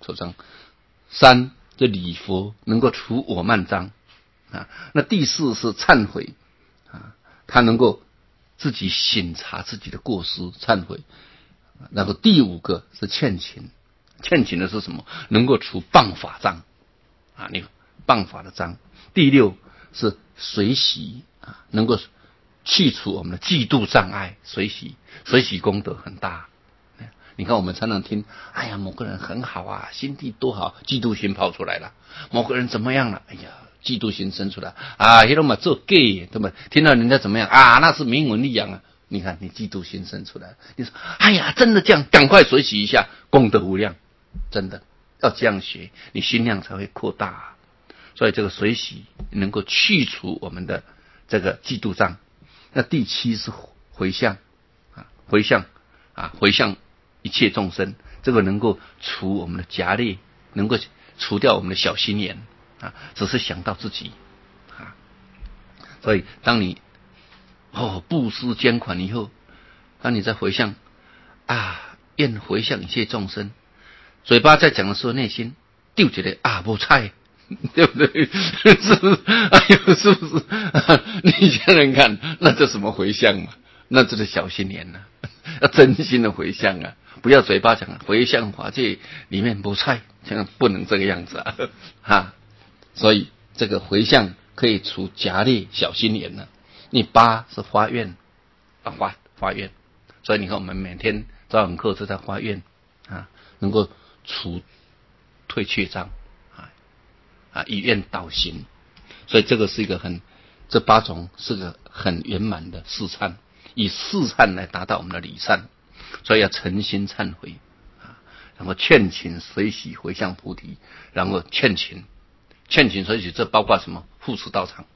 受伤。三，这礼佛能够除我慢障啊。那第四是忏悔啊，他能够自己省察自己的过失，忏悔。然后第五个是劝勤，劝勤的是什么？能够除谤法障啊，你谤法的障。第六是随喜啊，能够去除我们的嫉妒障碍，随喜功德很大。你看我们常常听，哎呀，某个人很好啊，心地多好，嫉妒心跑出来了；某个人怎么样了，哎呀，嫉妒心生出来啊，那么做 gay， 对吧？听到人家怎么样啊，那是名闻利养啊。你看你嫉妒心生出来，你说，哎呀，真的这样，赶快随喜一下，功德无量，真的要这样学，你心量才会扩大啊。所以这个随喜能够去除我们的这个嫉妒障。那第七是回向啊，回向一切众生，这个能够除我们的夹劣，能够除掉我们的小心眼啊，只是想到自己啊。所以当你布施捐款以后，当你在回向啊，愿回向一切众生，嘴巴在讲的时候，内心丢起来啊，不菜。对不对？是不是？哎呦，是不是？你想想看，那这什么回向嘛？那这是小心眼啊，要真心的回向啊，不要嘴巴讲回向法界里面不菜，千万不能这个样子啊！哈，所以这个回向可以除夹劣小心眼呢。你八是发愿啊，发愿，所以你看我们每天早晚课都在发愿啊，能够除退却障。以愿导行，所以这个是一个这八种是个很圆满的四忏，以四忏来达到我们的理忏，所以要诚心忏悔啊，然后劝勤随喜回向菩提，然后劝勤随喜，这包括什么？护持道场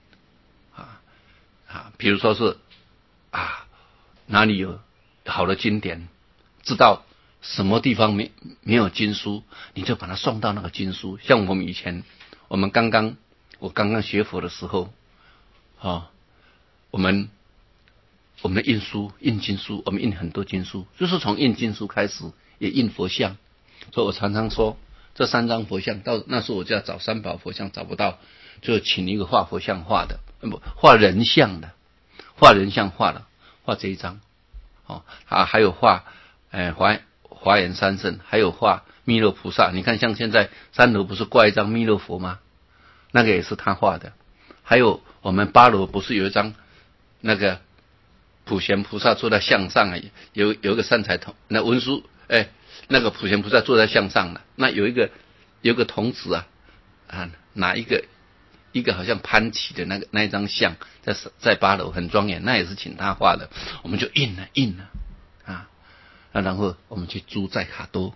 比如说是哪里有好的经典，知道什么地方没有经书，你就把它送到那个经书。像我们以前，我刚刚学佛的时候，我们的印经书，我们印很多经书，就是从印经书开始，也印佛像。所以我常常说，这3张佛像，到那时候我就要找三宝佛像，找不到，就请一个画佛像画的，画人像的，画这一张。还有画华严三圣，还有画弥勒菩萨。你看像现在3楼不是挂一张弥勒佛吗？那个也是他画的。还有我们8楼不是有一张那个普贤菩萨坐在像上，有一个善财童，那文殊那个普贤菩萨坐在像上了，那有一个童子拿一个好像攀起的那一张像，在8楼很庄严，那也是请他画的。我们就印了然后我们去租在卡多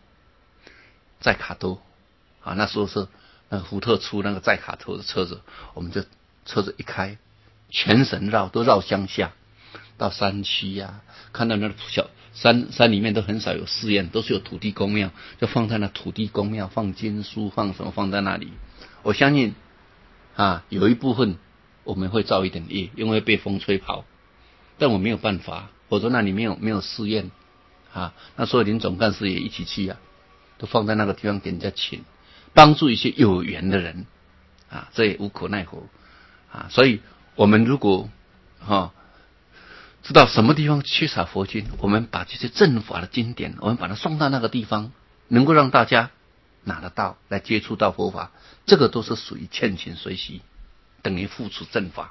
那时候是那个福特出那个载卡多的车子，我们就车子一开，全省都绕乡下，到山区看到那小山里面都很少有寺院，都是有土地公庙，就放在那土地公庙，放经书，放什么放在那里。我相信有一部分我们会造一点业，因为被风吹跑，但我没有办法，否则那里没有寺院那所有林总干事也一起去都放在那个地方给人家请，帮助一些有缘的人这也无可奈何所以我们如果知道什么地方缺少佛经，我们把这些正法的经典，我们把它送到那个地方，能够让大家拿得到，来接触到佛法，这个都是属于劝勤随喜，等于付出正法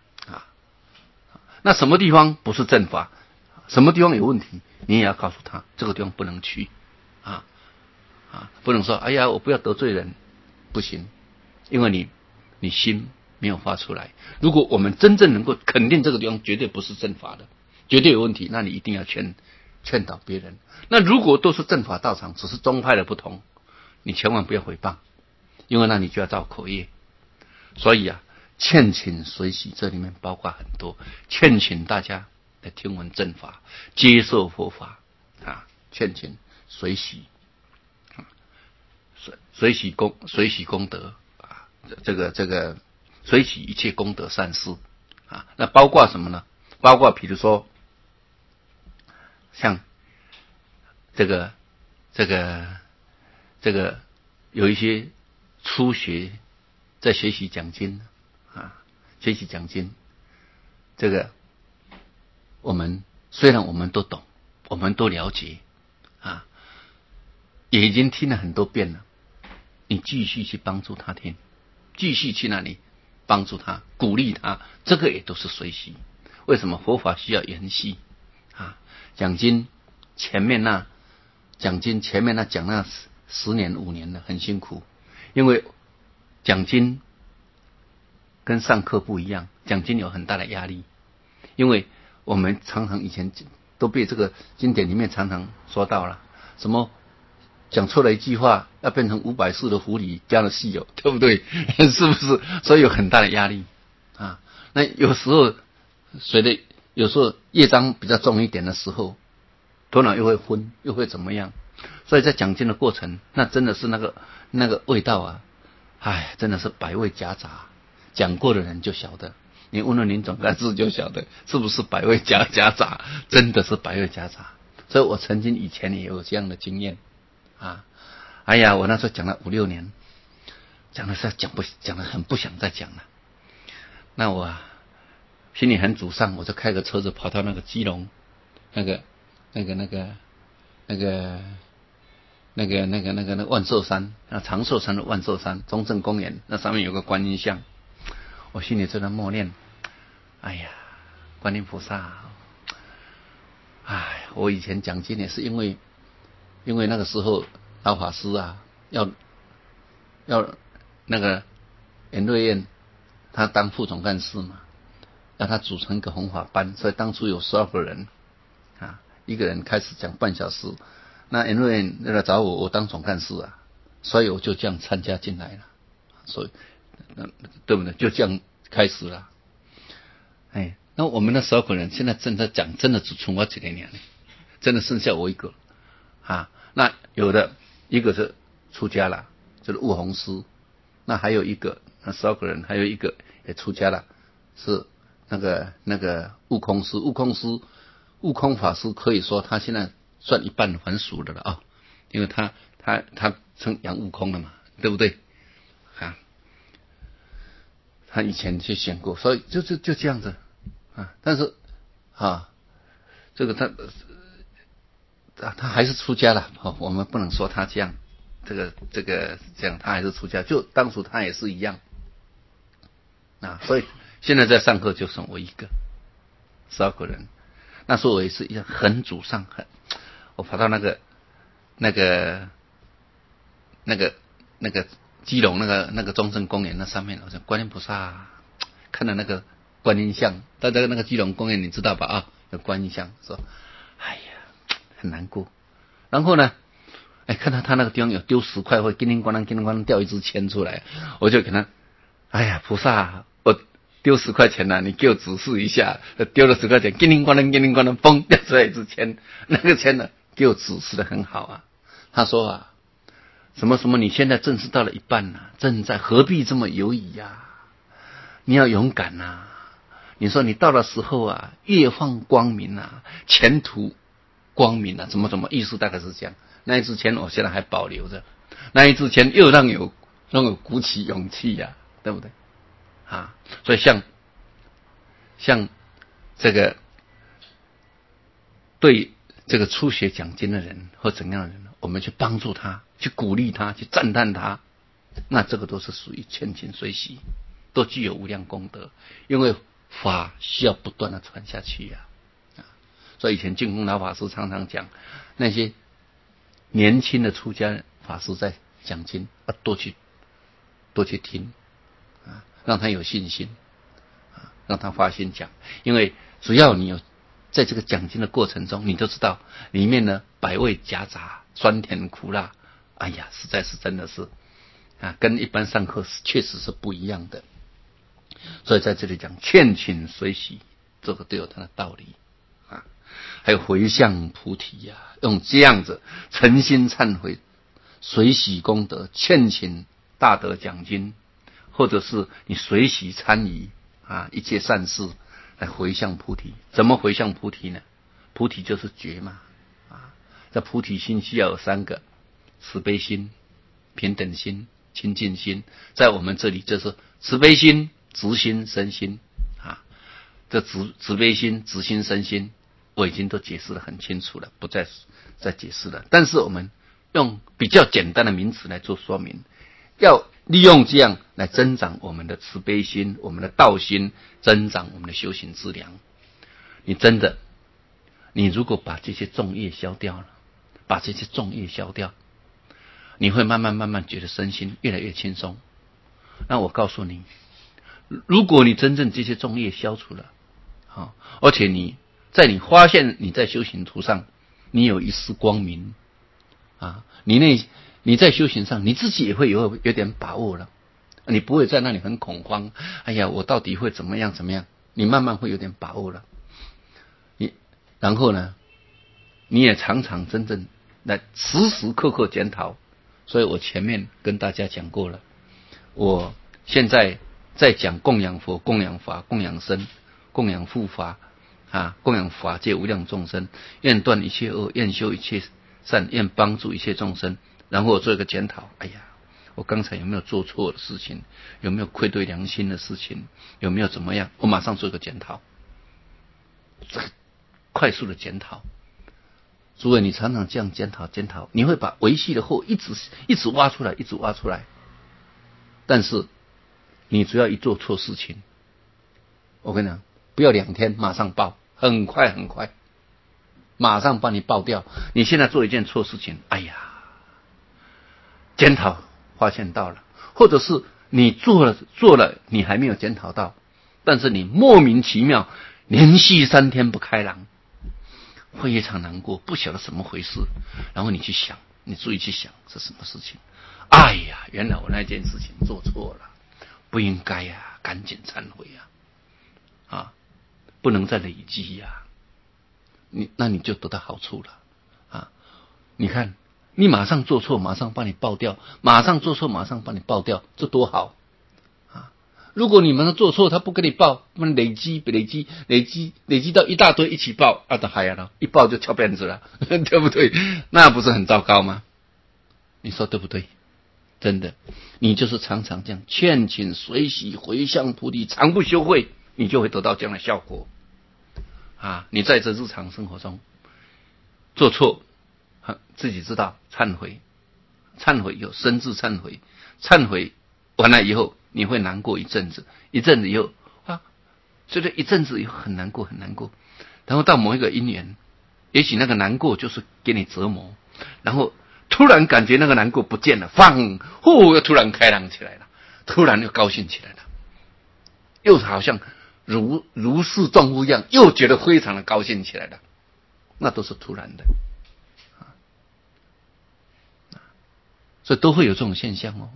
那什么地方不是正法，什么地方有问题，你也要告诉他这个地方不能去不能说哎呀我不要得罪人，不行，因为你心没有发出来。如果我们真正能够肯定这个地方绝对不是正法的，绝对有问题，那你一定要劝导别人。那如果都是正法道场，只是宗派的不同，你千万不要诽谤，因为那你就要造口业。所以劝请随喜这里面包括很多，劝请大家来听闻正法，接受佛法劝请随喜随喜功德这个随喜一切功德善事那包括什么呢？包括比如说像这个这个有一些初学在学习讲经啊，学习讲经，这个虽然我们都懂，我们都了解啊，也已经听了很多遍了，你继续去帮助他听，继续去那里帮助他，鼓励他，这个也都是随喜。为什么佛法需要延续啊？讲经前面那讲那10年5年的很辛苦，因为讲经跟上课不一样，讲经有很大的压力，因为我们常常以前都被这个经典里面常常说到了，什么讲错了一句话要变成500世的狐狸加了戏友，对不对？是不是？所以有很大的压力啊。那有时候有时候业障比较重一点的时候，头脑又会昏，又会怎么样？所以在讲经的过程，那真的是那个味道啊，真的是百味夹杂。讲过的人就晓得，你问问林总干事就晓得，是不是百味夹杂？真的是百味夹杂。所以我曾经以前也有这样的经验啊。我那时候讲了5、6年，讲的很不想再讲了。那我心里很沮丧，我就开个车子跑到那个基隆那个万寿山，长寿山的万寿山中正公园，那上面有个观音像，我心里就在默念，观音菩萨，我以前讲经也是因为那个时候老法师要那个严瑞燕他当副总干事嘛，让他组成一个弘法班，所以当初有12个人一个人开始讲半小时。那严瑞燕来找我当总干事所以我就这样参加进来了，所以对不对？就这样开始了。那我们那12个人现在正在讲，真的只剩我一个人，真的剩下我一个那有的一个是出家了，就是悟弘师，那还有一个，那12个人还有一个也出家了，是那个悟空师。悟空法师可以说他现在算一半还俗的了因为他称杨悟空了嘛，对不对他以前去选过，所以就这样子但是这个他还是出家了我们不能说他这样，这个这样他还是出家，就当初他也是一样所以现在在上课就剩我一个，12个人。那时候我也是一样很沮丧，我跑到那个基隆那个中正公园那上面，我说观音菩萨，看到那个观音像，在那个基隆公园你知道吧有观音像，说很难过。然后呢看到他那个地方有丢10块，会叮铃咣啷掉一支签出来，我就给他菩萨，我丢10块钱你给我指示一下，丢了10块钱，叮铃咣啷嘣掉出来一支签，那个签呢给我指示的很好他说什么你现在正是到了一半正在何必这么犹疑你要勇敢你说你到了时候越放光明前途光明怎么意思大概是这样。那一支签我现在还保留着，那一支签又让我鼓起勇气对不对所以像这个对这个初学讲经的人或怎样的人，我们去帮助他，去鼓励他，去赞叹他，那这个都是属于劝请随喜，都具有无量功德，因为法需要不断的传下去所以以前净空老法师常常讲，那些年轻的出家法师在讲经多去听让他有信心让他发心讲，因为只要你有在这个讲经的过程中，你就知道里面呢百味夹杂，酸甜苦辣，实在是真的是跟一般上课确实是不一样的。所以在这里讲劝请随喜，这个都有它的道理还有回向菩提用这样子诚心忏悔，随喜功德，劝请大德讲经，或者是你随喜参与一切善事来回向菩提。怎么回向菩提呢？菩提就是觉嘛这菩提心需要有3个：慈悲心、 平等心、清净心，在我们这里就是慈悲心、直心、身心啊。这慈悲心、直心、身心，我已经都解释得很清楚了，不再解释了。但是我们用比较简单的名词来做说明，要利用这样来增长我们的慈悲心、我们的道心，增长我们的修行资粮。你如果把这些重业消掉了，把这些重业消掉，你会慢慢觉得身心越来越轻松。那我告诉你，如果你真正这些重业消除了，而且你发现你在修行途上你有一丝光明啊，你在修行上你自己也会有点把握了，你不会在那里很恐慌，哎呀我到底会怎么样，你慢慢会有点把握了。然后呢，你也常常真正来时时刻刻检讨。所以我前面跟大家讲过了，我现在在讲供养佛、供养法、供养僧、供养护法供养法界无量众生，愿断一切恶，愿修一切善，愿帮助一切众生。然后我做一个检讨，哎呀，我刚才有没有做错的事情，有没有愧对良心的事情，有没有怎么样，我马上做一个检讨，快速的检讨。诸位，你常常这样检讨，你会把维系的祸一直挖出来，但是你只要一做错事情，我跟你讲，不要2天马上爆，很快马上把你爆掉。你现在做一件错事情，哎呀，检讨发现到了，或者是你做了你还没有检讨到，但是你莫名其妙连续3天不开朗，非常难过，不晓得怎么回事。然后你注意去想是什么事情。哎呀，原来我那件事情做错了，不应该呀，赶紧忏悔呀，不能再累积呀。那你就得到好处了你看，你马上做错，马上把你爆掉；马上做错，马上把你爆掉，这多好如果你们做错，他不给你报，那么累积到一大堆一起报，那还了，一报就翘辫子了，对不对？那不是很糟糕吗？你说对不对？真的，你就是常常这样劝请随喜回向菩提，常不修慧，你就会得到这样的效果你在这日常生活中做错，自己知道忏悔有深自忏悔，忏悔完了以后，你会难过一阵子以后所以一阵子以后很难过，然后到某一个因缘，也许那个难过就是给你折磨，然后突然感觉那个难过不见了，又突然开朗起来了，突然又高兴起来了，又好像如释重负一样，又觉得非常的高兴起来了，那都是突然的所以都会有这种现象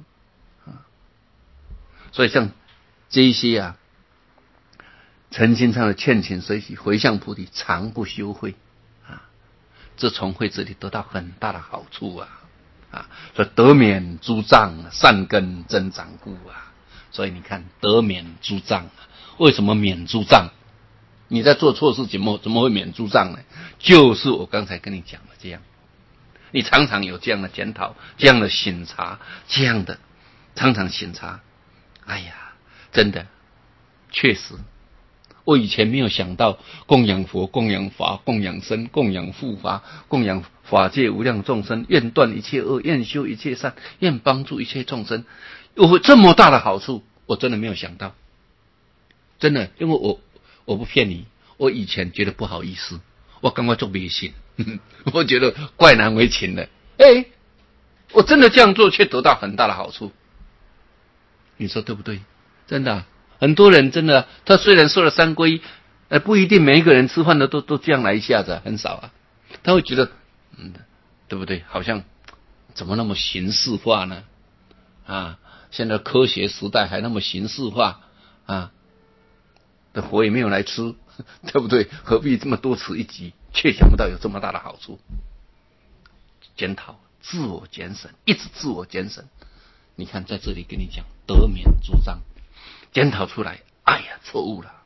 所以像这一些诚心上的劝请随喜回向菩提，常不修慧这从慧这里得到很大的好处所以得免诸障，善根增长故所以你看得免诸障为什么免诸障？你在做错事情怎么会免诸障呢？就是我刚才跟你讲的这样，你常常有这样的检讨，这样的省察，这样的常常省察，哎呀，真的确实我以前没有想到供养佛、供养法、供养僧、供养护法、供养法界无量众生，愿断一切恶，愿修一切善，愿帮助一切众生，有这么大的好处，我真的没有想到。真的，因为我不骗你，我以前觉得不好意思，我刚刚做迷信，我觉得怪难为情的。我真的这样做却得到很大的好处，你说对不对？真的很多人真的，他虽然受了三皈，不一定每一个人吃饭的都这样来一下子很少他会觉得对不对？好像怎么那么形式化呢？现在科学时代还那么形式化的佛也没有来吃，对不对？何必这么多此一举？却想不到有这么大的好处。检讨，自我检审，一直自我检审。你看，在这里跟你讲，得免诸障，检讨出来，哎呀，错误了，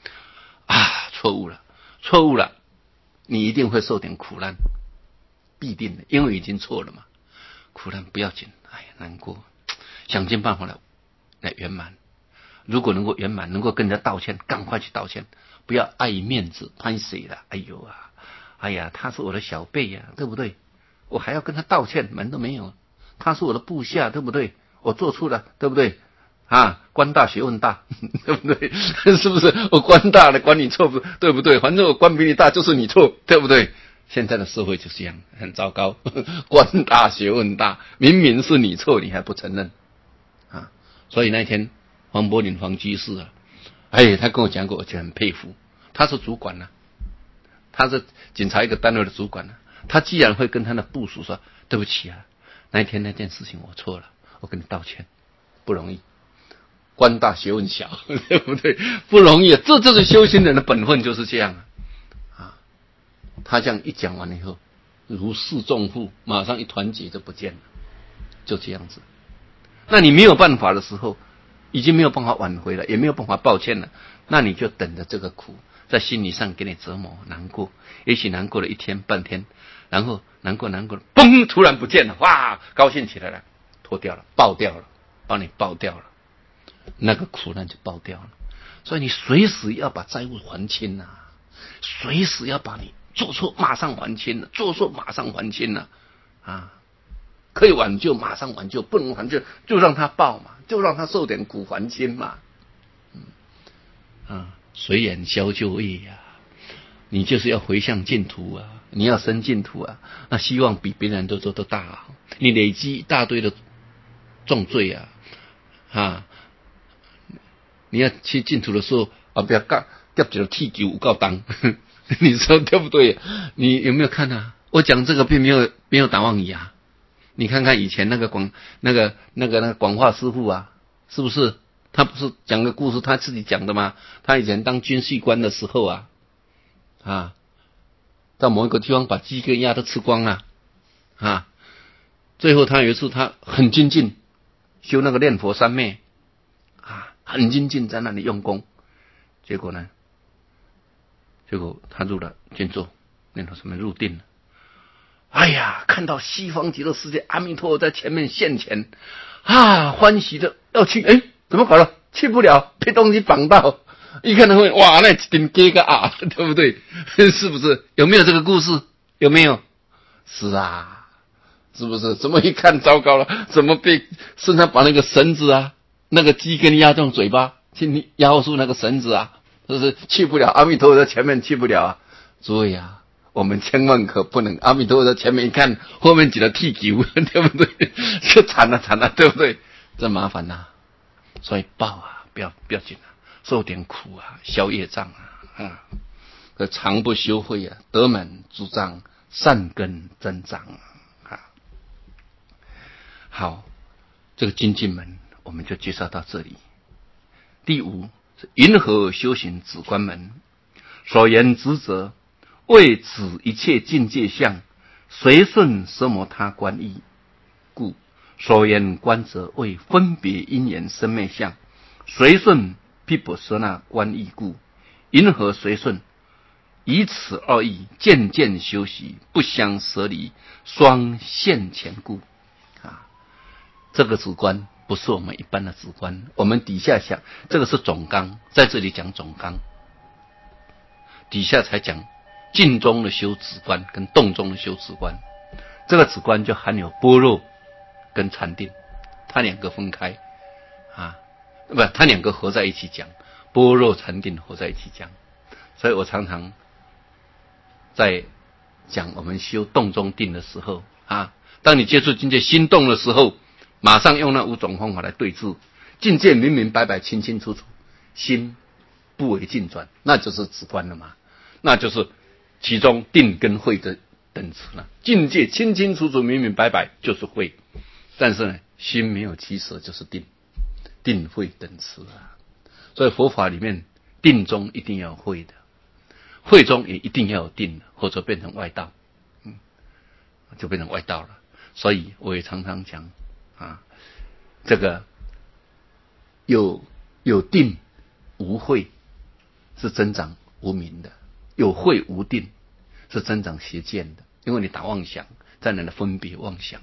错误了，你一定会受点苦难，必定的，因为已经错了嘛。 苦难不要紧，哎呀难过，想尽办法来圆满。如果能够圆满，能够跟人家道歉，赶快去道歉，不要碍于面子攀谁了。哎呀，他是我的小辈呀，对不对？我还要跟他道歉，门都没有。他是我的部下，对不对？我做错了，对不对？官大学问大，对不对？是不是？我官大了，管你错不对不对？反正我官比你大，就是你错，对不对？现在的社会就是这样，很糟糕。官大学问大，明明是你错，你还不承认所以那天黄柏林黄居士他跟我讲过，我就很佩服。他是主管他是警察一个单位的主管他既然会跟他的部属说对不起那一天那件事情我错了，我跟你道歉，不容易。官大学问小，对不对？不容易这就是修行人的本分，就是这样他这样一讲完以后，如释重负，马上一团结就不见了，就这样子。那你没有办法的时候，已经没有办法挽回了，也没有办法抱歉了，那你就等着这个苦在心理上给你折磨难过，也许难过了一天半天，然后难过了，嘣，突然不见了，哇，高兴起来了，脱掉了，爆掉了，把你爆掉了，那个苦难就爆掉了。所以你随时要把债务还清随时要把你做错马上还清了，做错马上还清了可以挽救马上挽救，不能挽救就让他报嘛，就让他受点苦还清嘛。随缘消旧业你就是要回向净土你要生净土那希望比别人都大你累积一大堆的重罪你要去净土的时候不要夹一个铁球有够重你说对不对？你有没有看我讲这个并没有打妄语你看看以前那个广化师傅是不是？他不是讲个故事，他自己讲的吗？他以前当军事官的时候到某一个地方把鸡跟鸭都吃光了最后他有一次他很精进修那个念佛三昧很精进在那里用功，结果他入了静坐，念佛三昧入定了。看到西方极乐世界阿弥陀佛在前面现前欢喜的要去，怎么搞了？去不了，被东西绑到。一看他会哇，那一顶给个对不对？是不是？有没有这个故事？有没有？是是不是？怎么一看糟糕了？怎么被身上把那个绳子那个鸡跟压中嘴巴，去压住那个绳子就是去不了，阿弥陀佛在前面去不了诸位我们千万可不能，阿弥陀佛在前面一看，后面挤了地球，对不对？就惨了，对不对？这麻烦所以报不要紧受点苦消业障常不修慧得满诸障，善根增长好，这个精进门我们就介绍到这里。第五是云何修行止观门，所言职责为止一切境界相，随顺奢摩他观义故，所言观者为分别因缘生灭相，随顺毗婆舍那观义故。云何随顺？以此二义渐渐修习，不相舍离，双现前故这个止观不是我们一般的止观，我们底下想这个是总纲，在这里讲总纲，底下才讲静中的修止观跟动中的修止观。这个止观就含有般若跟禅定，它两个分开它两个合在一起讲，般若禅定合在一起讲。所以我常常在讲我们修动中定的时候当你接触境界心动的时候，马上用那5种方法来对治，境界明明白白清清楚楚，心不为境转，那就是止观了嘛，那就是其中定跟慧的等次了。境界清清楚楚明明白白就是慧，但是呢心没有起舍就是定，定慧等次所以佛法里面定中一定要有慧的，慧中也一定要有定的，或者变成外道就变成外道了。所以我也常常讲这个有定无慧是增长无明的，有慧无定是增长邪见的，因为你打妄想，在那里分别妄想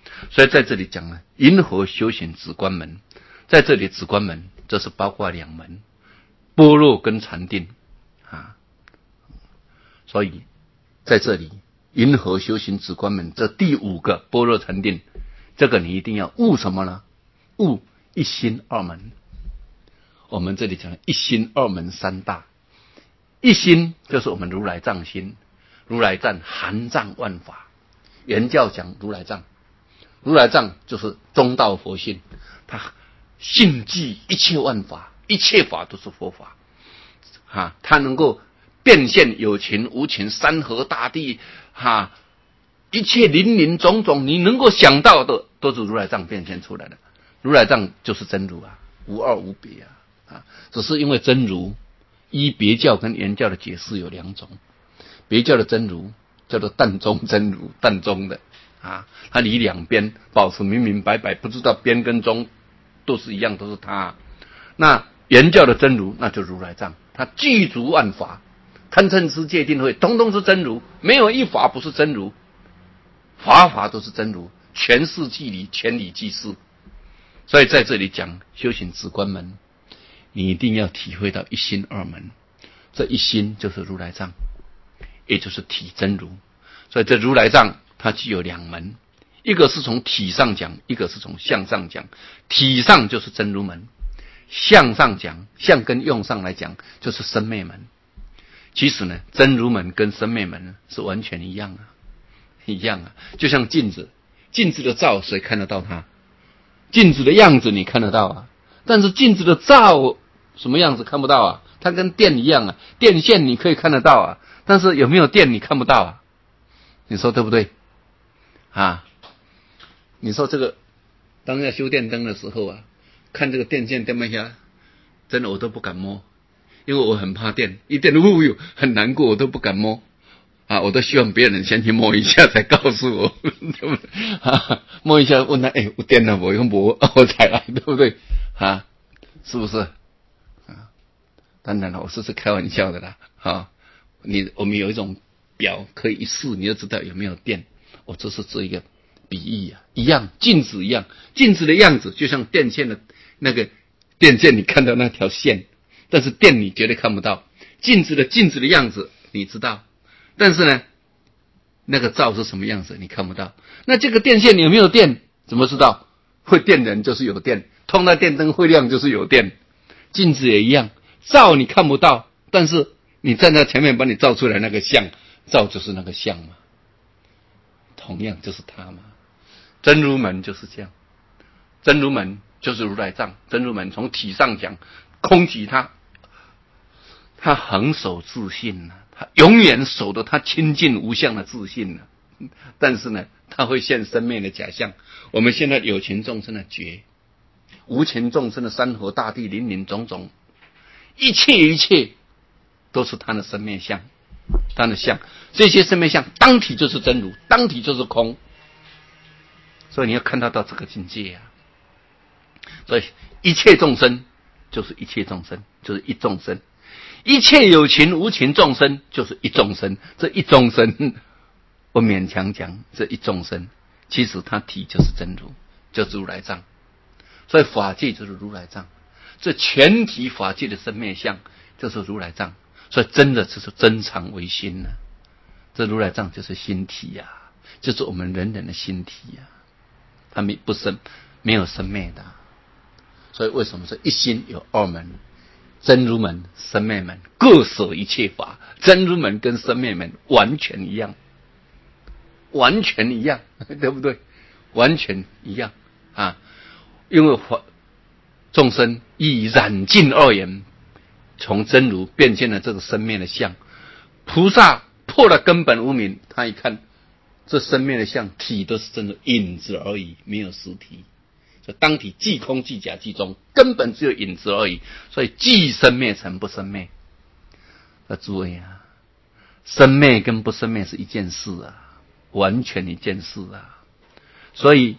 所以在这里讲了银河修行止观门，在这里止观门这是包括两门，般若跟禅定啊。所以在这里银河修行止观门这第五个般若禅定，这个你一定要悟什么呢？悟一心二门。我们这里讲一心二门三大，一心就是我们如来藏心，如来藏含藏万法，原教讲如来藏，如来藏就是中道佛性，他信记一切万法，一切法都是佛法啊，他能够变现有情无情，山河大地啊，一切林林种种你能够想到的都是如来藏变现出来的。如来藏就是真如啊，无二无别啊，只是因为真如依别教跟原教的解释有两种，别教的真如叫做淡中真如，淡中的啊，它离两边保持明明白白，不知道边跟中都是一样，都是它。那原教的真如那就如来藏，它具足万法，贪嗔痴戒定慧通通是真如，没有一法不是真如，法法都是真如，全事即理，全理即事。所以在这里讲修行止观门，你一定要体会到一心二门，这一心就是如来藏，也就是体真如。所以这如来藏它具有两门，一个是从体上讲，一个是从相上讲。体上就是真如门，相上讲，相跟用上来讲就是生灭门。其实呢，真如门跟生灭门是完全一样啊，一样啊，就像镜子，镜子的照谁看得到它？镜子的样子你看得到啊，但是镜子的照什么样子看不到啊？它跟电一样啊，电线你可以看得到啊，但是有没有电你看不到啊？你说对不对啊？你说这个当要修电灯的时候啊，看这个电线电不下，真的我都不敢摸，因为我很怕电，一电很难过，我都不敢摸啊，我都希望别人先去摸一下才告诉我，对不对啊？摸一下问他，有电了我用摸我才来，对不对啊？是不是啊？当然了，我是开玩笑的啦啊！我们有一种表可以一试你就知道有没有电，我这是做一个比喻啊，一样镜子一样，镜子的样子就像电线的那个电线，你看到那条线，但是电你绝对看不到，镜子的样子你知道。但是呢，那个照是什么样子你看不到。那这个电线有没有电怎么知道？会电人就是有电，通那电灯会亮就是有电。镜子也一样，照你看不到，但是你站在前面把你照出来那个像，照就是那个像嘛，同样就是它嘛。真如门就是这样，真如门就是如来藏，真如门从体上讲，空寂他恒守自信啊，他永远守着他清净无相的自信啊。但是呢，他会现生灭的假象。我们现在有情众生的觉，无情众生的山河大地林林种种，一切都是他的生灭相，他的相。这些生灭相当体就是真如，当体就是空。所以你要看到这个境界啊。所以一切众生就是一切众生，就是一众生。一切有情无情众生就是一众生，这一众生我勉强讲这一众生，其实它体就是真如，就是如来藏。所以法界就是如来藏，这全体法界的生灭相就是如来藏。所以真的就是真常为心啊，这如来藏就是心体呀，就是我们人人的心体呀，它没有生灭的。所以为什么说一心有二门？真如门、生灭门各舍一切法，真如门跟生灭门完全一样，完全一样，对不对？完全一样啊！因为众生以染尽二缘，从真如变现了这个生灭的相。菩萨破了根本无明，他一看这生灭的相，体都是真的影子而已，没有实体。当体即空即假即中，根本只有影子而已，所以即生灭成不生灭。诸位啊，生灭跟不生灭是一件事啊，完全一件事啊。所以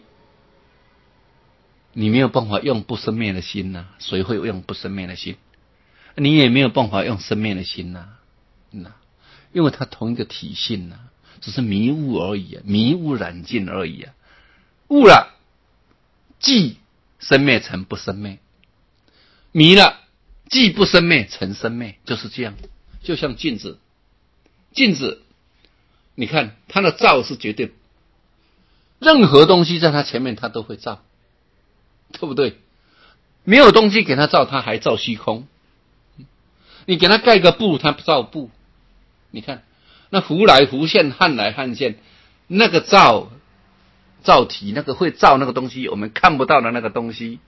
你没有办法用不生灭的心啊，谁会用不生灭的心？你也没有办法用生灭的心啊，因为它同一个体性啊，只是迷雾而已啊，迷雾染尽而已啊。 悟了，即生灭成不生灭；迷了，即不生灭成生灭，就是这样。就像镜子，镜子，你看它的照是绝对，任何东西在它前面它都会照，对不对？没有东西给它照，它还照虚空。你给它盖个布，它照布。你看那弧来弧线，汉来汉线，那个照体，那个会照那个东西，我们看不到的那个东西，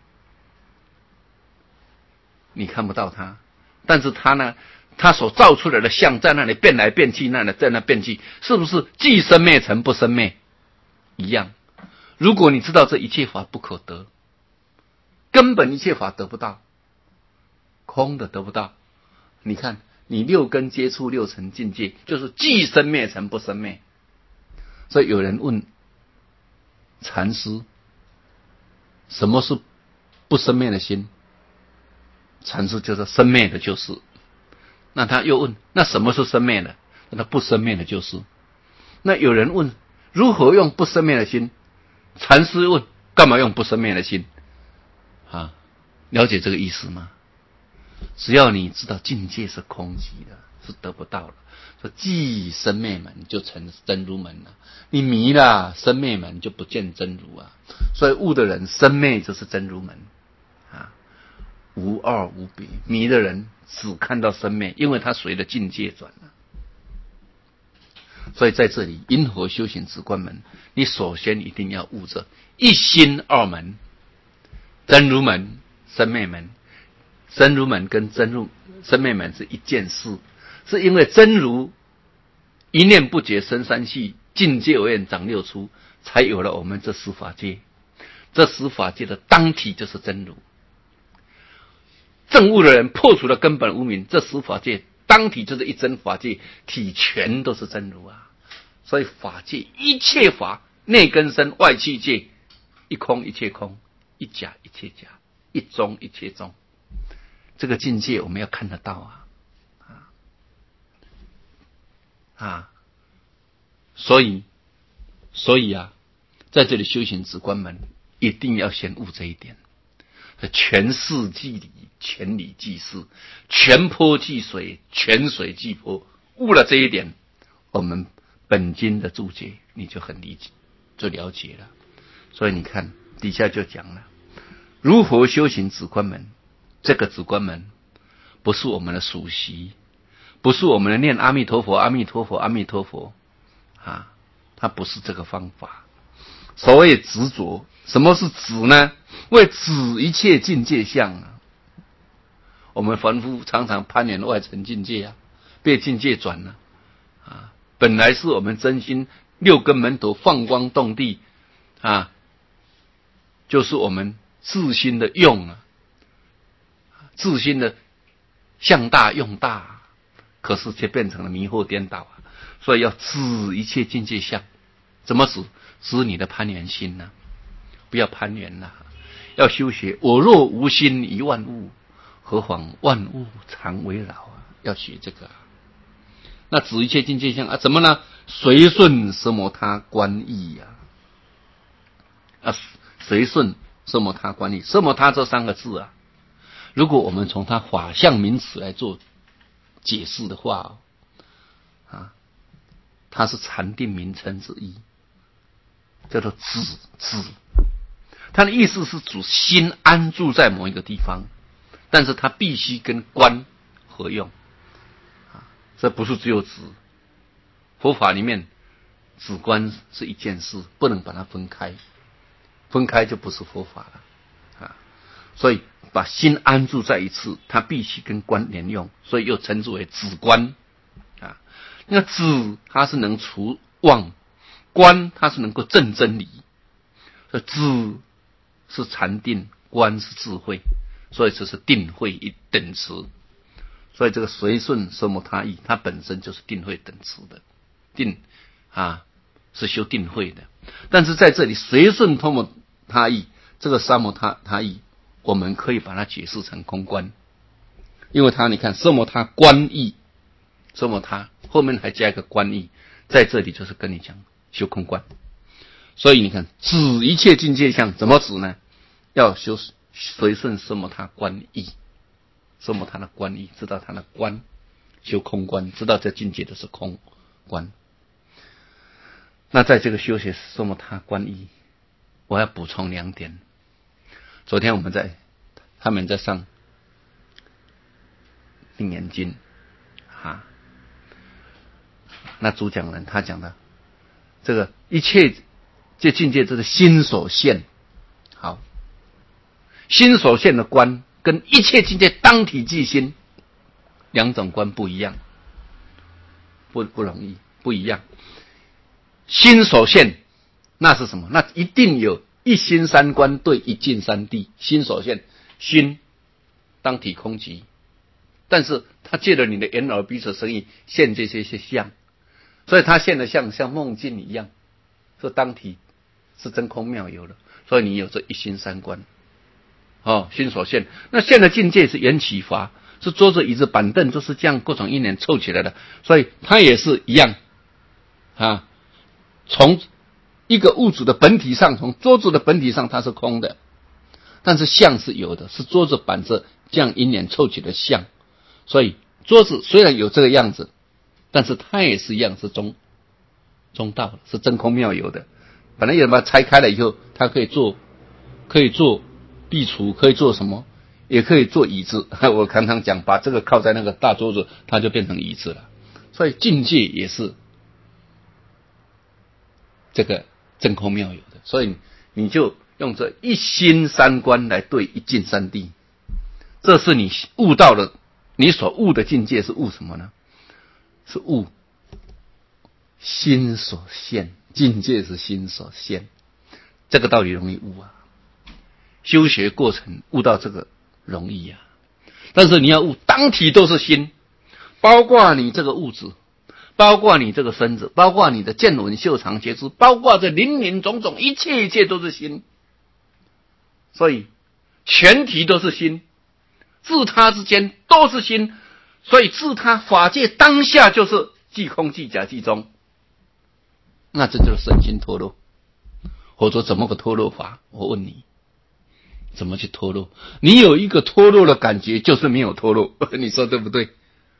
你看不到它，但是它呢，它所照出来的像在那里变来变去，那里在那变去，是不是既生灭成不生灭一样？如果你知道这一切法不可得，根本一切法得不到，空的得不到。你看你六根接触六尘境界，就是既生灭成不生灭。所以有人问禅师，什么是不生灭的心？禅师就说生灭的就是。那他又问，那什么是生灭的？那不生灭的就是。那有人问，如何用不生灭的心？禅师问，干嘛用不生灭的心？了解这个意思吗？只要你知道境界是空寂的，是得不到了，说即生灭门就成真如门了。你迷了，生灭门就不见真如啊。所以悟的人，生灭就是真如门啊，无二无别。迷的人只看到生灭，因为他随着境界转了。所以在这里，因何修行止观门？你首先一定要悟着一心二门，真如门、生灭门。真如门跟生灭门是一件事，是因为真如一念不觉生三系，境界为长六出，才有了我们这十法界。这十法界的当体就是真如。证悟的人破除了根本无明，这十法界当体就是一真法界，体全都是真如啊。所以法界一切法，内根生，外气界，一空一切空，一假一切假，一中一切中。这个境界我们要看得到所以在这里修行止观门，一定要先悟这一点。全事即理，全理即事，全波即水，全水即波。悟了这一点，我们本经的注解你就很理解，就了解了。所以你看底下就讲了，如何修行止观门。这个止观门不是我们的属习，不是我们的念阿弥陀佛阿弥陀佛阿弥陀佛它不是这个方法。所谓执着，什么是执呢？为止一切境界相我们凡夫常常攀缘外尘境界被境界转了本来是我们真心六根门头放光动地就是我们自心的用自心的向大用大可是却变成了迷惑颠倒所以要止一切境界相。怎么止？止你的攀缘心不要攀缘要修学我若无心于万物，何况万物常为扰要学这个那止一切境界相怎么呢？随顺奢摩他观意随顺奢摩他观意。奢摩他这三个字如果我们从它法相名词来做解释的话它是禅定名称之一，叫做止。它的意思是指心安住在某一个地方，但是它必须跟观合用这不是只有止。佛法里面止观是一件事，不能把它分开，分开就不是佛法了所以把心安住在一次，它必须跟观连用，所以又称之为止观那止它是能除妄，观它是能够证真理。所以止是禅定，观是智慧，所以这是定慧一等持。所以这个随顺奢摩他意，它本身就是定慧等持的。定是修定慧的，但是在这里随顺奢摩他意，这个奢摩他意我们可以把它解释成空观，因为你看奢摩他观意，奢摩他后面还加一个观意，在这里就是跟你讲修空观。 所以你看，止一切境界相怎么止呢？要修随顺奢摩他观意，奢摩他的观意，知道他的观，修空观，知道这境界的是空观。那在这个修学奢摩他观意，我要补充2点。昨天他们在上楞严经那主讲人他讲的这个一切这境界，这是心所现。好，心所现的观跟一切境界当体即心2种观不一样，不容易不一样。心所现那是什么？那一定有一心三观对一境三谛。心所现，心当体空寂，但是他借了你的眼耳鼻舌身意现这些相，所以他现的相像梦境一样，说当体是真空妙有的，所以你有这一心三观。心所现，那现的境界是缘起法，是桌子椅子板凳都是这样各种因缘凑起来的，所以它也是一样从一个物质的本体上，从桌子的本体上它是空的，但是相是有的，是桌子板子这样因缘凑起的相。所以桌子虽然有这个样子，但是它也是一样是中道的，是真空妙有的。本来有把它拆开了以后，它可以做壁橱，可以做什么，也可以做椅子。我常常讲，把这个靠在那个大桌子，它就变成椅子了。所以境界也是这个真空妙有的，所以你就用这一心三观来对一境三谛，这是你悟到的。你所悟的境界是悟什么呢？是悟心所现，境界是心所现。这个道理容易悟修学过程悟到这个容易但是你要悟当体都是心，包括你这个物质，包括你这个身子，包括你的见闻嗅尝觉知，包括这林林种种，一切都是心。所以全体都是心，自他之间都是心，所以自他法界当下就是即空即假即中。那这就是身心脱落。或者怎么个脱落法？我问你，怎么去脱落？你有一个脱落的感觉，就是没有脱落，你说对不对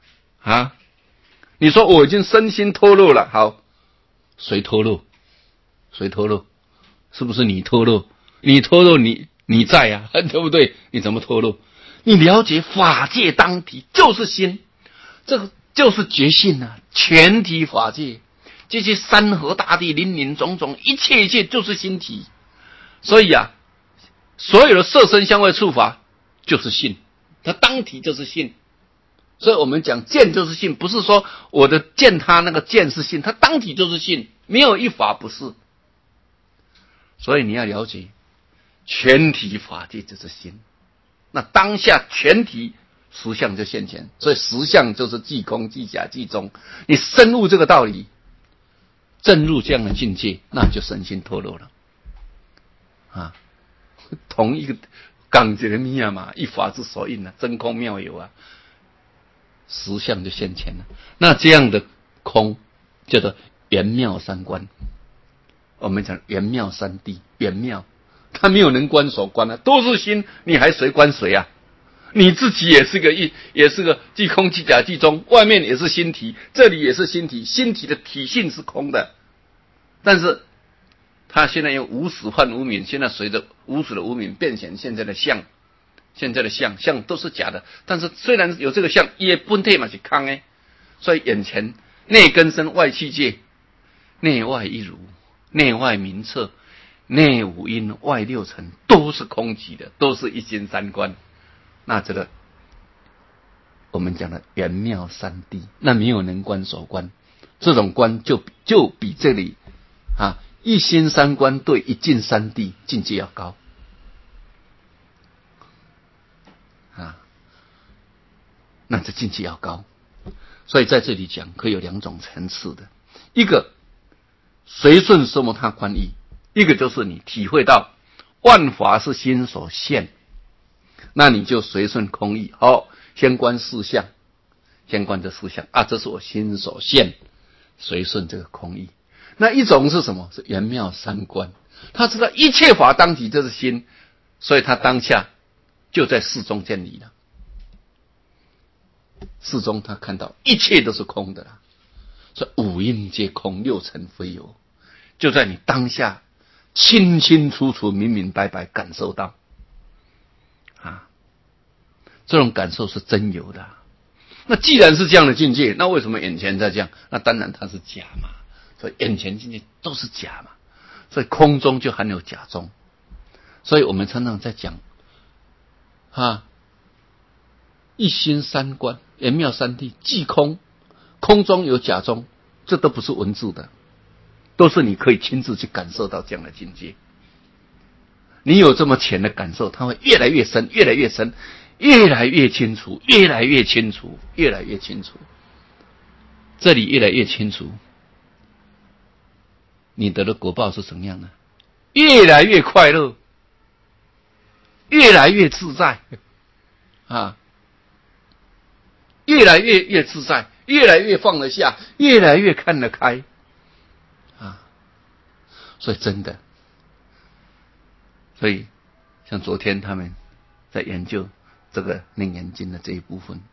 你说我已经身心脱落了，好，谁脱落？谁脱落？是不是你脱落？你脱落，你在对不对？你怎么脱落？你了解法界当体就是心，这个就是觉性全体法界，这些山河大地林林种种，一切就是心体。所以所有的色身香味触法就是性，它当体就是性。所以我们讲见就是性，不是说我的见它那个见是性，它当体就是性，没有一法不是。所以你要了解全体法界就是心，那当下全体实相就现前，所以实相就是即空即假即中。你深悟这个道理，正入这样的境界，那就身心脱落了同一个港节的密嘛，一法之所应真空妙有实相就现前了。那这样的空叫做圆妙三观。我们讲圆妙三谛，圆妙它没有能观所观都是心，你还谁观谁你自己也是个即空即假即中，外面也是心体，这里也是心体，心体的体性是空的，但是他现在用无始换无明，现在随着无始的无明变显现在的相，现在的相都是假的，但是虽然有这个相，也本体嘛是空所以眼前内根身外器界，内外一如，内外明彻，内五阴外六尘都是空寂的，都是一心三观。那这个我们讲的圆妙三谛，那没有能观所观，这种观就比这里一心三观对一境三谛境界要高那这境界要高。所以在这里讲可以有2种层次的，一个随顺奢摩他观意，一个就是你体会到万法是心所现，那你就随顺空意先观四相，先观这四相这是我心所现，随顺这个空意。 那一种是什么？是圆妙三观。他知道一切法当体就是心，所以他当下就在事中见理了。事中他看到一切都是空的啦，所以五蕴皆空，六尘非有，就在你当下清清楚楚、明明白白感受到啊，这种感受是真有的。那既然是这样的境界，那为什么眼前在这样？那当然它是假嘛，所以眼前境界都是假嘛，所以空中就含有假中。所以我们常常在讲一心三观，圆妙三谛，即空，空中有假中，这都不是文字的，都是你可以亲自去感受到这样的境界。你有这么浅的感受，它会越来越深，越来越深，越来越清楚，越来越清楚，越来越清楚。这里越来越清楚，你得的果报是什么样的？越来越快乐，越来越自在越来越自在，越来越放得下，越来越看得开所以真的，所以像昨天他们在研究这个《楞严经》的这一部分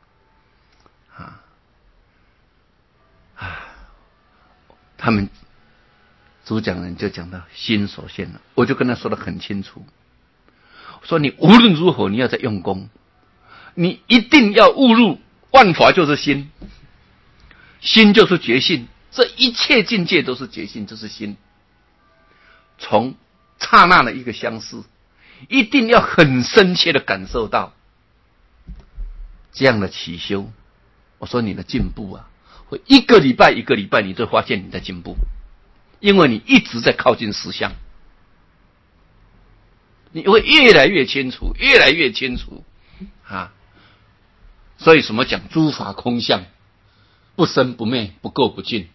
他们主讲人就讲到心所现了，我就跟他说得很清楚，我说你无论如何你要在用功，你一定要悟入万法就是心，心就是觉性，这一切境界都是觉性，就是心。从刹那的一个相似，一定要很深切的感受到这样的起修。我说你的进步会一个礼拜一个礼拜你就发现你在进步，因为你一直在靠近实相，你会越来越清楚，越来越清楚所以什么讲诸法空相，不生不灭，不垢不净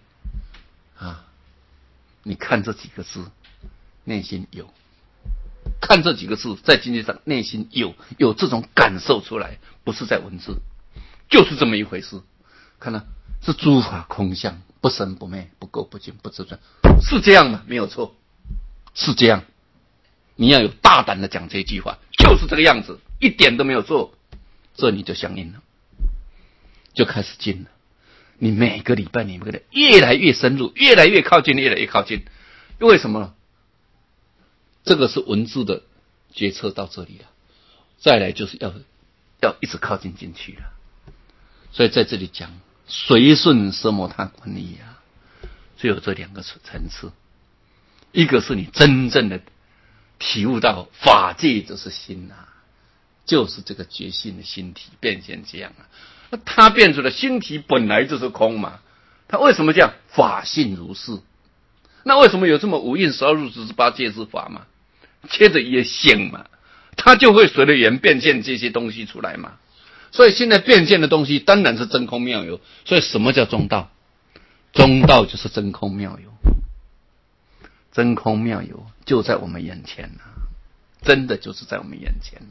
你看这几个字，内心有；看这几个字，在经济上内心有这种感受出来，不是在文字，就是这么一回事。看到是诸法空相，不生不灭，不垢不净，不自转，是这样吗？没有错，是这样。你要有大胆的讲这句话，就是这个样子，一点都没有错，这你就相应了，就开始进了。你每个礼拜你们越来越深入，越来越靠近，越来越靠近。为什么呢？这个是文字的决策到这里了，再来就是要一直靠近进去了。所以在这里讲随顺奢摩他观理只有这两个层次，一个是你真正的体悟到法界就是心就是这个觉性的心体变现这样那它变出的心体本来就是空嘛，它为什么这样？法性如是。那为什么有这么五蕴12入18界之法嘛？接着也性嘛，它就会随着缘变现这些东西出来嘛。所以现在变现的东西当然是真空妙有。所以什么叫中道？中道就是真空妙有，真空妙有就在我们眼前真的就是在我们眼前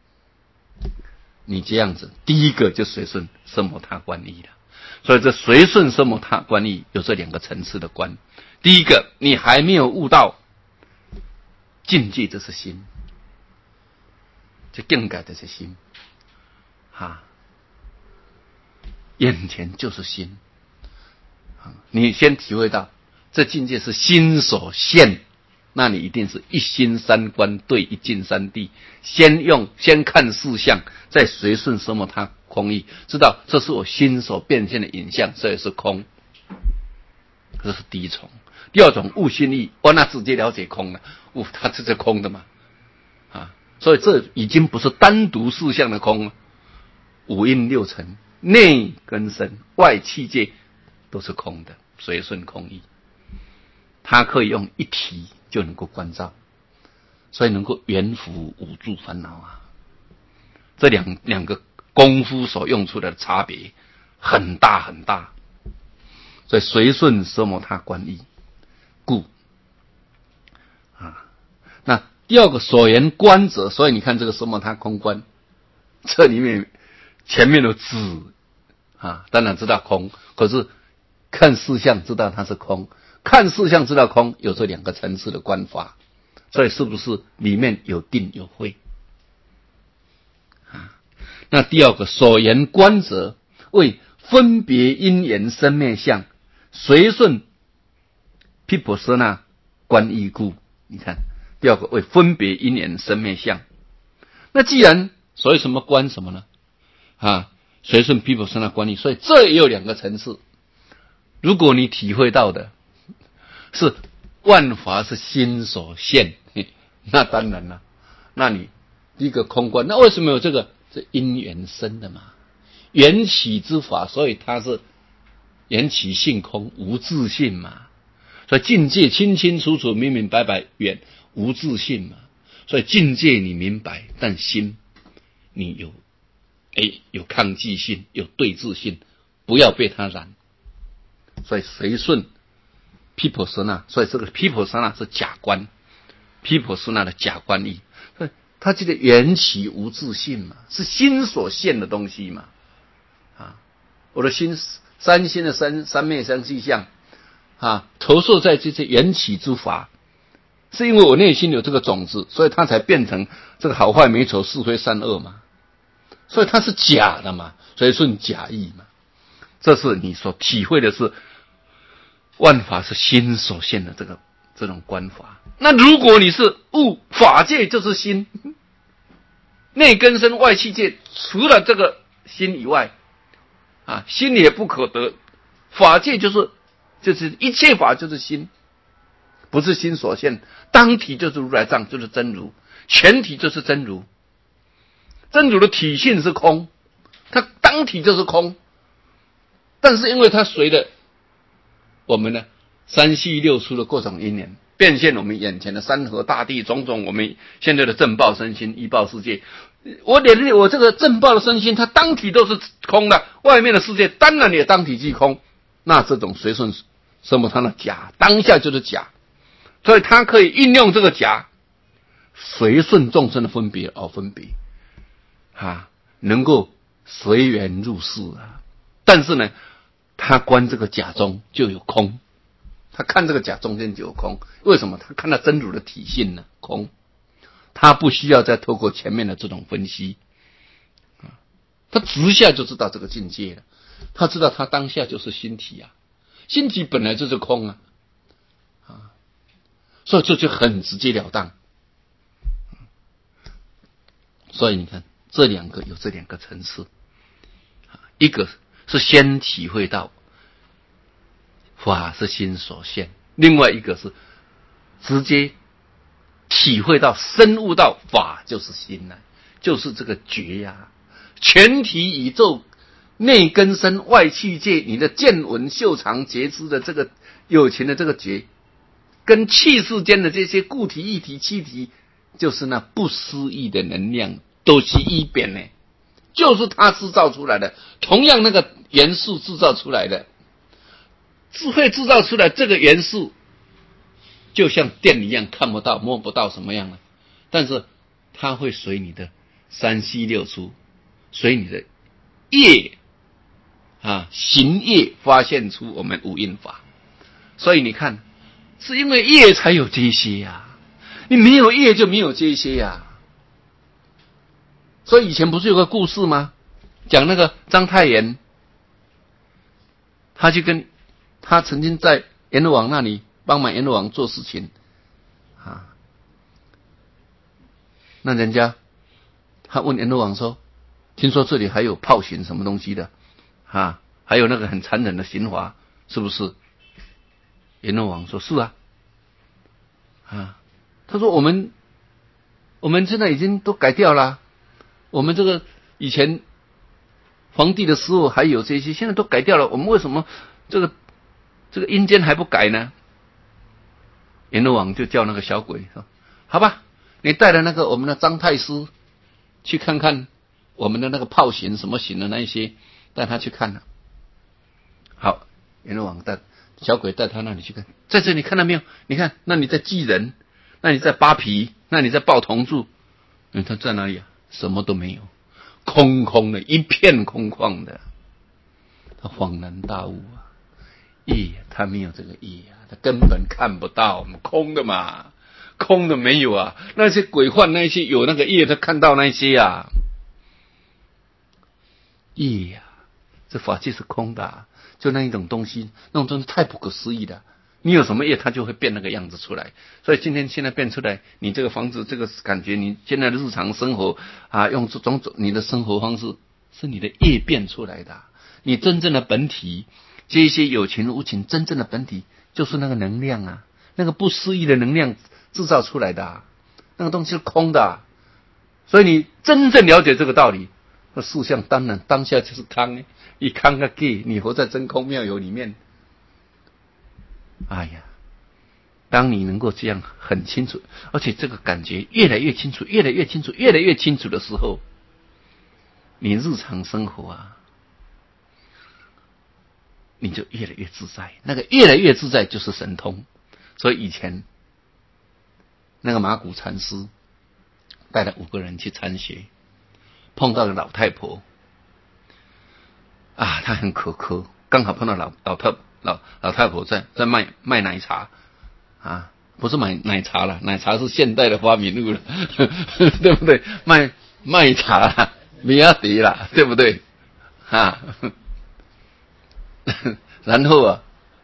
你这样子，第一个就随顺奢摩他观理了。所以这随顺奢摩他观理有这两个层次的观。第一个，你还没有悟到境界就是心，就境界就是心眼前就是心你先体会到这境界是心所现，那你一定是一心三观对一境三谛，先看事相，再随顺奢摩他空义，知道这是我心所变现的影像，所以是空，这是第一重。第二种悟心意，那直接了解空了，它这是空的嘛所以这已经不是单独事相的空了，五蕴六尘内跟身外七界都是空的，随顺空义，它可以用一体就能够关照，所以能够圆伏五住烦恼这两个功夫所用出来的差别很大很大。所以随顺奢摩他观义故那第二个所言观者，所以你看这个奢摩他空观，这里面前面的止当然知道空，可是看事相知道它是空， 看事相知道空，有这两个层次的观法，所以是不是里面有定有慧？那第二个所言观者，为分别因缘生灭相，随顺毗婆舍那观义故。你看，第二个为分别因缘生灭相。那既然所以什么观什么呢？随顺毗婆舍那观义，所以这也有两个层次。如果你体会到的是万法是心所现，那当然了，那你一个空观，那为什么有这个？是因缘生的嘛，缘起之法，所以它是缘起性空无自性嘛，所以境界清清楚楚明明白白缘无自性嘛，所以境界你明白，但心你有抗拒性，有对峙性，不要被它染。所以随顺毗婆舍那，所以这个毗婆舍那是假观，毗婆舍那的假观义，所以它这个缘起无自性嘛，是心所现的东西嘛。我的心三心的三昧三际相投射在这些缘起之法，是因为我内心有这个种子，所以它才变成这个好坏美丑是非善恶嘛，所以它是假的嘛，所以顺假意嘛。这是你所体会的是万法是心所现的这种观法。那如果你是悟法界就是心，内根身外器界除了这个心以外心也不可得，法界就是一切法就是心，不是心所现，当体就是如来藏，就是真如，全体就是真如。真如的体性是空，它当体就是空，但是因为它随着我们的三系六出的各种因缘，变现我们眼前的山河大地，种种我们现在的正报身心依报世界。我这个正报的身心，它当体都是空的，外面的世界当然也当体即空。那这种随顺什么它的假，当下就是假，所以它可以应用这个假，随顺众生的分别而分别能够随缘入世但是呢，他观这个假中就有空，他看这个假中间就有空。为什么？他看到真如的体性呢？空，他不需要再透过前面的这种分析他直下就知道这个境界了。他知道他当下就是心体心体本来就是空所以这就很直截了当。所以你看，这两个有这两个层次，一个是先体会到法是心所现，另外一个是直接体会到深悟到法就是心就是这个觉全体宇宙内根身外器界，你的见闻嗅尝觉知的这个有情的这个觉，跟气世间的这些固体液体气体，就是那不思议的能量，都是一边呢，就是它制造出来的，同样那个元素制造出来的，智慧制造出来这个元素，就像电一样，看不到摸不到什么样的，但是它会随你的三息六出，随你的业行业发现出我们五蕴法。所以你看，是因为业才有这些你没有业就没有这些所以以前不是有个故事吗？讲那个章太炎，他曾经在阎罗王那里帮忙阎罗王做事情那人家他问阎罗王说，听说这里还有炮刑什么东西的还有那个很残忍的刑罚，是不是？阎罗王说是他说我们现在已经都改掉了，我们这个以前皇帝的时候还有这些，现在都改掉了，我们为什么这个阴间还不改呢？阎罗王就叫那个小鬼说，好吧，你带了那个我们的张太师去看看我们的那个炮刑什么刑的那一些，带他去看了。好，阎罗王带小鬼带他那里去看，在这里看到没有？你看，那你在祭人，那你在扒皮，那你在抱铜柱，他在哪里什么都没有，空空的，一片空旷的。他恍然大悟业，他没有这个业啊，他根本看不到，我们空的嘛，空的没有啊。那些鬼幻那些有那个业，他看到那些啊，业啊，这法界是空的啊，就那一种东西，那种东西太不可思议了。你有什么业，它就会变那个样子出来。所以现在变出来，你这个房子，这个感觉，你现在的日常生活啊，用这种你的生活方式，是你的业变出来的啊。你真正的本体，这些有情无情，真正的本体就是那个能量啊，那个不思议的能量制造出来的啊，那个东西是空的啊。所以你真正了解这个道理，那事相当然当下就是空，一空个给你活在真空妙有里面。哎呀，当你能够这样很清楚，而且这个感觉越来越清楚，越来越清楚，越来越清楚的时候，你日常生活啊，你就越来越自在。那个越来越自在就是神通。所以以前那个马古禅师带了5个人去参学，碰到了老太婆啊，她很可渴，刚好碰到老太婆在卖奶茶啊，不是买奶茶了，奶茶是现代的发明物了，对不对？卖茶啦，米亚迪啦，对不对？啊，然后啊，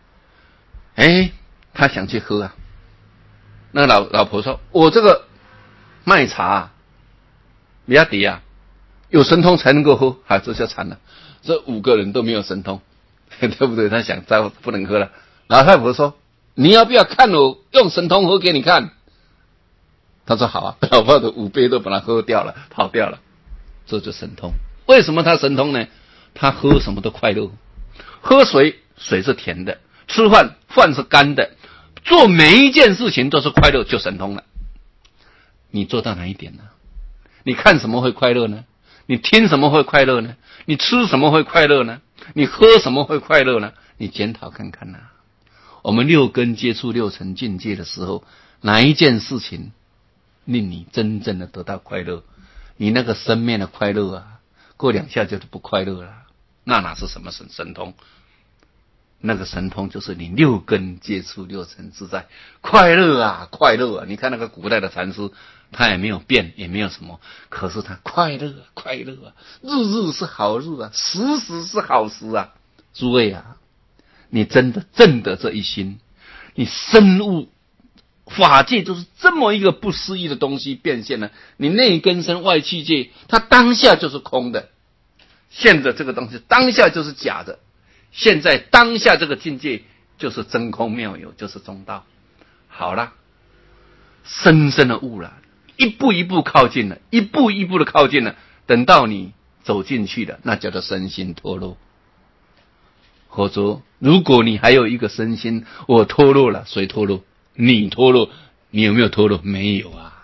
他想去喝啊，那个老婆说：“我这个卖茶啊，米亚迪啊，有神通才能够喝。”啊，这下惨了，这5个人都没有神通。对不对？他想再不能喝了。老太婆说：“你要不要看我用神通喝给你看？”他说：“好啊。”老婆的5杯都把他喝掉了，跑掉了。这就神通。为什么他神通呢？他喝什么都快乐，喝水是甜的，吃饭是干的，做每一件事情都是快乐，就神通了。你做到哪一点呢？你看什么会快乐呢？你听什么会快乐呢？你吃什么会快乐呢？你喝什么会快乐呢？你检讨看看呐。我们6根接触6尘境界的时候，哪一件事情令你真正的得到快乐？你那个生面的快乐啊，过2下就是不快乐了，那哪是什么神通？那个神通就是你6根接触6尘自在，快乐啊，快乐啊！你看那个古代的禅师，他也没有变，也没有什么，可是他快乐啊，快乐啊！日日是好日啊，时时是好时啊！诸位啊，你真的证得这一心，你深悟法界就是这么一个不思议的东西变现了。你内根身外气界，它当下就是空的，现在这个东西当下就是假的。现在当下这个境界就是真空妙有，就是中道。好了，深深的悟了，一步一步靠近了，一步一步的靠近了。等到你走进去了，那叫做身心脱落。或者，如果你还有一个身心，我脱落了，谁脱落？你脱落，你有没有脱落？没有啊，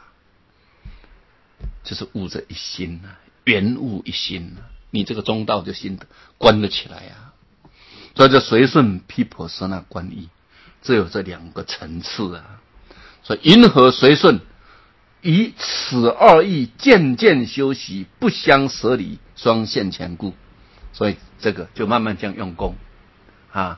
就是悟着一心啊，圆悟一心啊，你这个中道就心关了起来啊。所以就随顺毗婆舍那观意，只有这2个层次啊。所以云何随顺？以此2义渐渐修习，不相舍离，双现前故。所以这个就慢慢这样用功啊。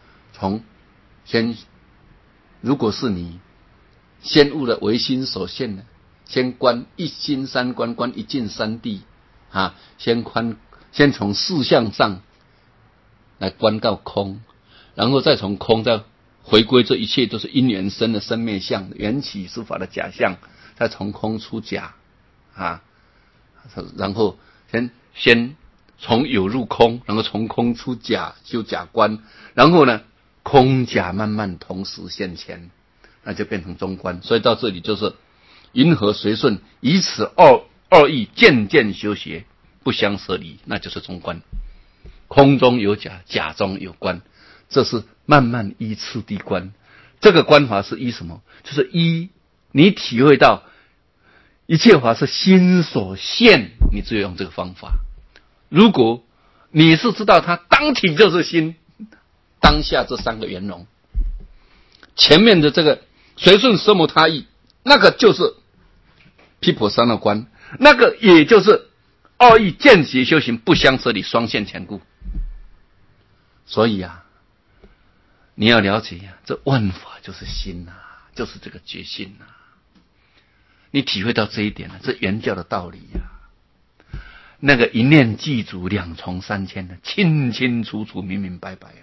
如果是你先悟了唯心所现的，先观一心三观，观一境三谛啊，先从事相上来观到空，然后再从空再回归，这一切都是因缘生的生灭相，缘起是法的假象，再从空出假啊，然后先从有入空，然后从空出假，修假观，然后呢，空假慢慢同时现前，那就变成中观。所以到这里就是云何随顺，以此二义渐渐修学，不相舍离，那就是中观。空中有假，假中有观，这是慢慢依次第观。这个观法是依什么？就是依你体会到一切法是心所现，你只有用这个方法。如果你是知道它当体就是心，当下这3个圆融，前面的这个随顺奢摩他意，那个就是毗婆舍那观，那个也就是2义渐习修行，不相舍离，双现前故。所以啊， 你要了解呀，这万法就是心呐，就是这个觉性呐。你体会到这一点了，这原教的道理呀。那个一念具足，两重三千的，清清楚楚、明明白白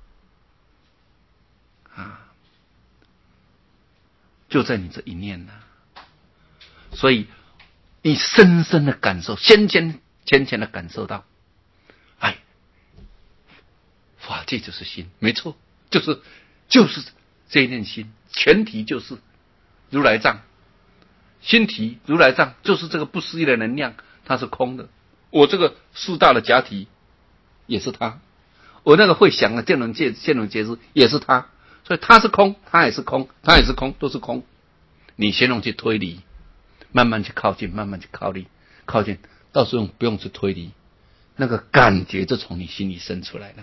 就在你这一念呐。所以你深深的感受，浅浅的感受到，法界就是心，没错，就是这一念心，全体就是如来藏，心体如来藏就是这个不思议的能量，它是空的。我这个四大的假体也是它，我那个会想的见闻界、见闻觉知也是它，所以它是空，它也是空，它也是空，都是空。你先用去推理，慢慢去靠近，慢慢去靠近，到时候不用去推理，那个感觉就从你心里生出来了。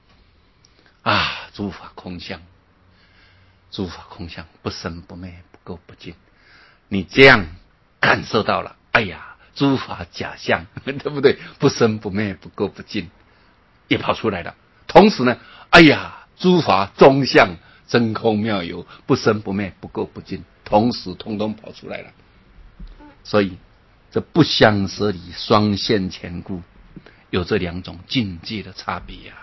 诸法空相，诸法空相，不生不灭，不垢不净。你这样感受到了，诸法假象，对不对？不生不灭，不垢不净，也跑出来了。同时呢，诸法中相，真空妙有，不生不灭，不垢不净，同时通通跑出来了。所以这不相舍离，双线前顾，有这两种境界的差别呀。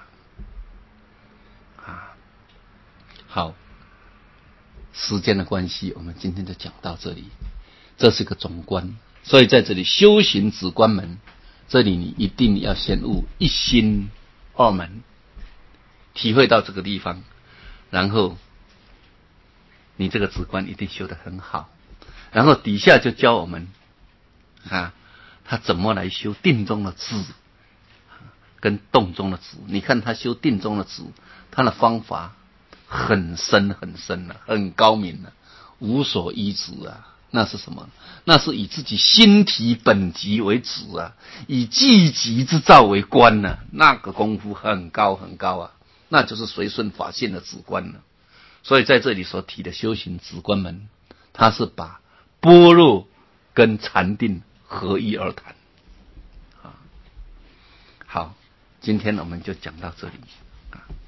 好，时间的关系，我们今天就讲到这里。这是个总观，所以在这里修行止观门，这里你一定要先悟一心二门，体会到这个地方，然后你这个止观一定修得很好。然后底下就教我们他怎么来修定中的止跟动中的止。你看他修定中的止，他的方法很深很深了，很高明了，无所依止啊。那是什么？那是以自己心体本极为止啊，以寂极之照为观啊，那个功夫很高很高啊，那就是随顺法性的止观了。所以在这里所提的修行止观门，它是把般若跟禅定合一而谈。好，今天我们就讲到这里。